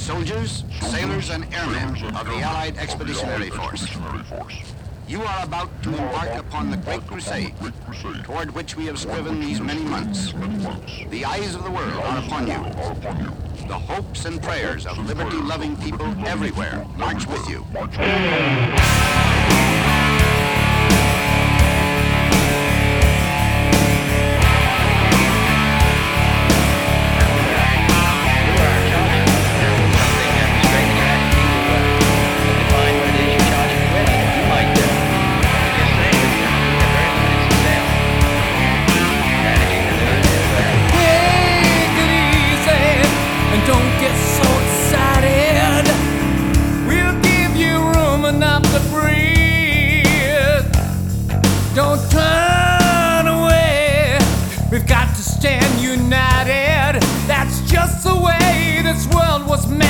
Soldiers, sailors, and airmen of the Allied Expeditionary Force, you are about to embark upon the great crusade toward which we have striven these many months. The eyes of the world are upon you. The hopes and prayers of liberty-loving people everywhere march with you.